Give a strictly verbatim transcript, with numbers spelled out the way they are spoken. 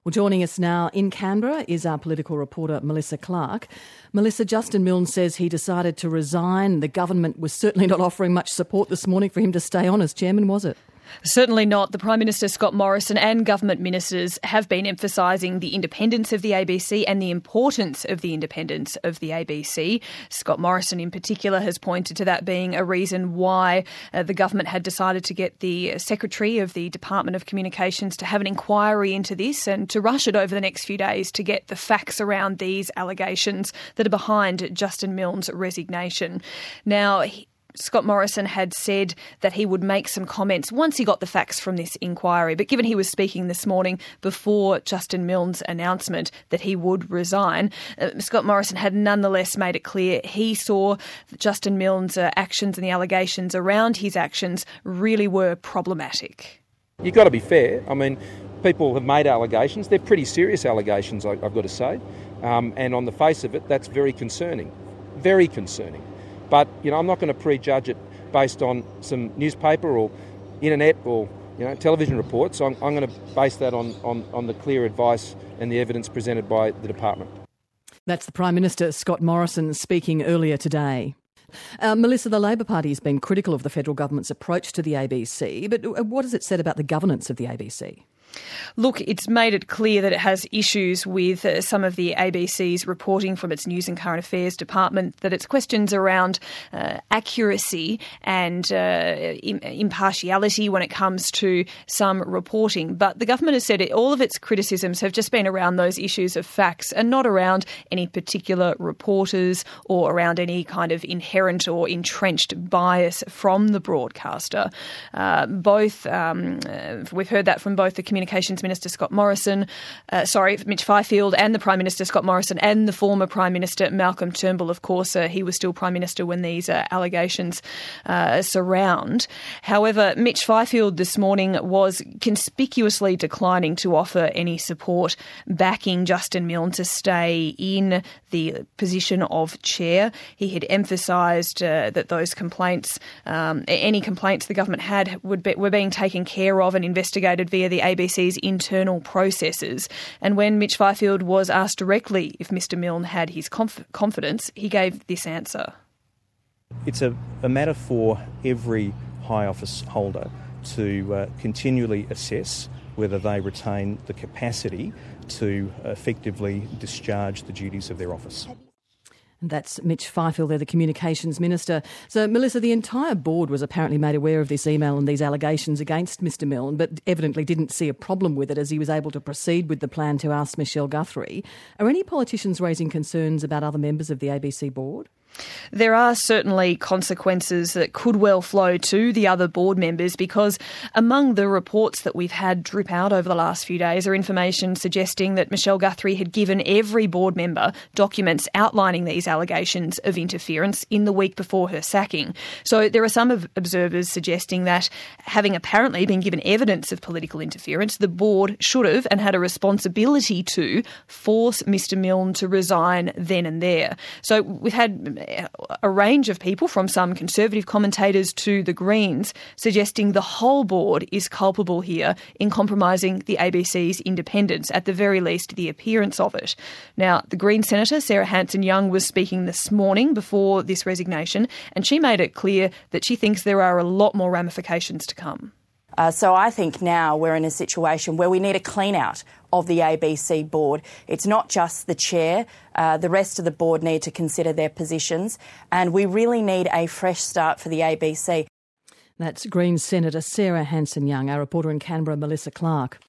Well, joining us now in Canberra is our political reporter, Melissa Clark. Melissa, Justin Milne says he decided to resign. The government was certainly not offering much support this morning for him to stay on as chairman, was it? Certainly not. The Prime Minister, Scott Morrison, and government ministers have been emphasising the independence of the A B C and the importance of the independence of the A B C. Scott Morrison in particular has pointed to that being a reason why uh, the government had decided to get the Secretary of the Department of Communications to have an inquiry into this and to rush it over the next few days to get the facts around these allegations that are behind Justin Milne's resignation. Now, he, Scott Morrison had said that he would make some comments once he got the facts from this inquiry. But given he was speaking this morning before Justin Milne's announcement that he would resign, uh, Scott Morrison had nonetheless made it clear he saw Justin Milne's uh, actions and the allegations around his actions really were problematic. You've got to be fair. I mean, people have made allegations. They're pretty serious allegations, I've got to say. Um, and on the face of it, that's very concerning. Very concerning. But, you know, I'm not going to prejudge it based on some newspaper or internet or, you know, television reports. So I'm, I'm going to base that on, on, on the clear advice and the evidence presented by the department. That's the Prime Minister, Scott Morrison, speaking earlier today. Uh, Melissa, the Labor Party has been critical of the federal government's approach to the A B C, but what has it said about the governance of the A B C? Look, it's made it clear that it has issues with uh, some of the A B C's reporting from its News and Current Affairs department, that its questions around uh, accuracy and uh, im- impartiality when it comes to some reporting. But the government has said it, all of its criticisms have just been around those issues of facts and not around any particular reporters or around any kind of inherent or entrenched bias from the broadcaster. Uh, both, um, uh, we've heard that from both the Communications Minister Scott Morrison, uh, sorry, Mitch Fifield, and the Prime Minister Scott Morrison, and the former Prime Minister Malcolm Turnbull. Of course, uh, he was still Prime Minister when these uh, allegations uh, surround. However, Mitch Fifield this morning was conspicuously declining to offer any support backing Justin Milne to stay in the position of chair. He had emphasised uh, that those complaints, um, any complaints the government had, would be, were being taken care of and investigated via the A B C's internal processes. And when Mitch Fifield was asked directly if Mr Milne had his conf- confidence, he gave this answer. It's a, a matter for every high office holder to uh, continually assess whether they retain the capacity to effectively discharge the duties of their office. And that's Mitch Fifield there, the Communications Minister. So, Melissa, the entire board was apparently made aware of this email and these allegations against Mr Milne, but evidently didn't see a problem with it as he was able to proceed with the plan to oust Michelle Guthrie. Are any politicians raising concerns about other members of the A B C board? There are certainly consequences that could well flow to the other board members, because among the reports that we've had drip out over the last few days are information suggesting that Michelle Guthrie had given every board member documents outlining these allegations of interference in the week before her sacking. So there are some observers suggesting that, having apparently been given evidence of political interference, the board should have and had a responsibility to force Mr Milne to resign then and there. So we've had a range of people, from some Conservative commentators to the Greens, suggesting the whole board is culpable here in compromising the A B C's independence, at the very least the appearance of it. Now, the Green Senator, Sarah Hanson-Young, was speaking this morning before this resignation, and she made it clear that she thinks there are a lot more ramifications to come. Uh, so I think now we're in a situation where we need a clean-out of the A B C board. It's not just the chair. Uh, the rest of the board need to consider their positions, and we really need a fresh start for the A B C. That's Greens Senator Sarah Hanson-Young. Our reporter in Canberra, Melissa Clark.